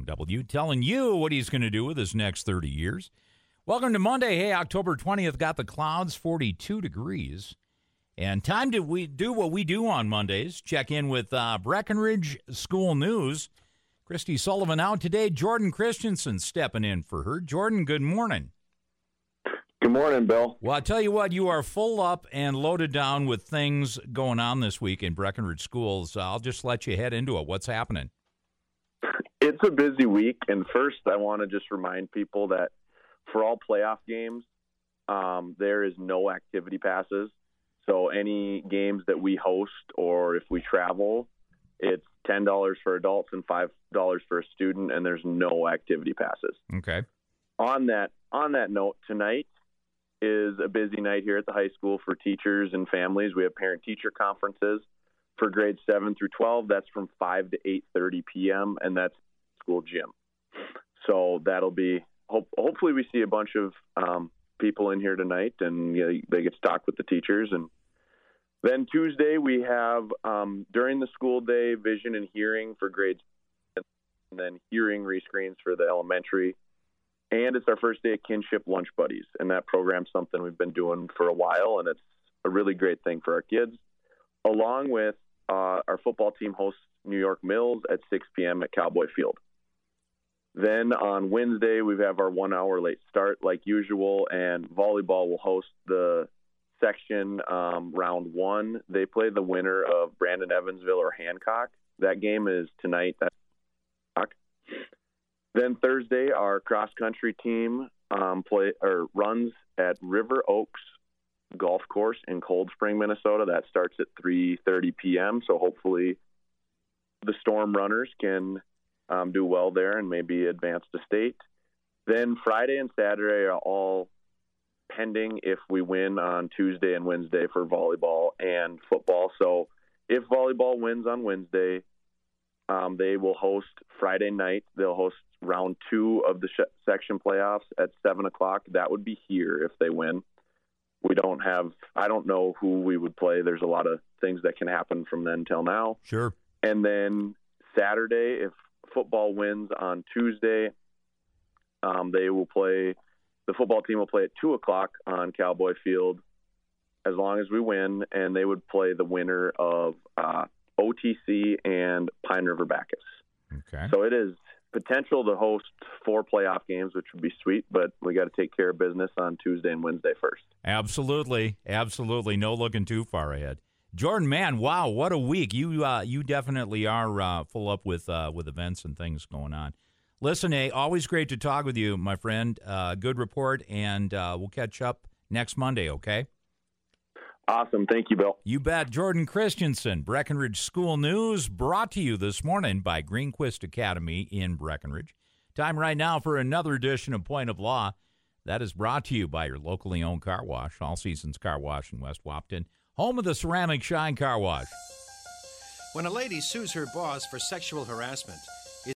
KYOW, telling you what he's going to do with his next 30 years. Welcome to Monday. Hey, October 20th, got the clouds, 42 degrees. And time to we do what we do on Mondays, check in with Breckenridge School News. Christy Sullivan out today. Jordan Christensen stepping in for her. Jordan, good morning. Good morning, Bill. Well, I'll tell you what, you are full up and loaded down with things going on this week in Breckenridge schools. I'll just let you head into it. What's happening? It's a busy week, and first I want to just remind people that for all playoff games, there is no activity passes. So any games that we host or if we travel, it's $10 for adults and $5 for a student, and there's no activity passes. Okay. On that note, tonight is a busy night here at the high school for teachers and families. We have parent-teacher conferences for grades 7 through 12. That's from 5 to 8:30 p.m., and that's school gym. So that'll be hopefully we see a bunch of people in here tonight, and they get to talk with the teachers. And then Tuesday we have during the school day vision and hearing for grades, and then hearing rescreens for the elementary. And it's our first day of Kinship Lunch Buddies, and that program's something we've been doing for a while, and it's a really great thing for our kids. Along with our football team hosts New York Mills at 6 p.m. at Cowboy Field. Then on Wednesday, we have our 1 hour late start like usual, and volleyball will host the section round one. They play the winner of Brandon Evansville or Hancock. That game is tonight. Then Thursday, our cross-country team runs at River Oaks Golf Course in Cold Spring, Minnesota. That starts at 3:30 p.m., so hopefully the Storm runners can do well there and maybe advance to state. Then Friday and Saturday are all pending if we win on Tuesday and Wednesday for volleyball and football. So if volleyball wins on Wednesday, they will host Friday night. They'll host round 2 of the section playoffs at 7 o'clock. That would be here if they win. I don't know who we would play. There's a lot of things that can happen from then till now. Sure. And then Saturday, if football wins on Tuesday, the football team will play at 2 o'clock on Cowboy Field as long as we win, and they would play the winner of OTC and Pine River Bacchus. Okay. So it is potential to host 4 playoff games, which would be sweet, but we got to take care of business on Tuesday and Wednesday first. Absolutely. No looking too far ahead. Jordan, man, wow, what a week. You definitely are full up with events and things going on. Listen, always great to talk with you, my friend. Good report, and we'll catch up next Monday, okay? Awesome. Thank you, Bill. You bet. Jordan Christensen, Breckenridge School News, brought to you this morning by Greenquist Academy in Breckenridge. Time right now for another edition of Point of Law. That is brought to you by your locally owned car wash, All Seasons Car Wash in West Wapton, home of the Ceramic Shine Car Wash. When a lady sues her boss for sexual harassment,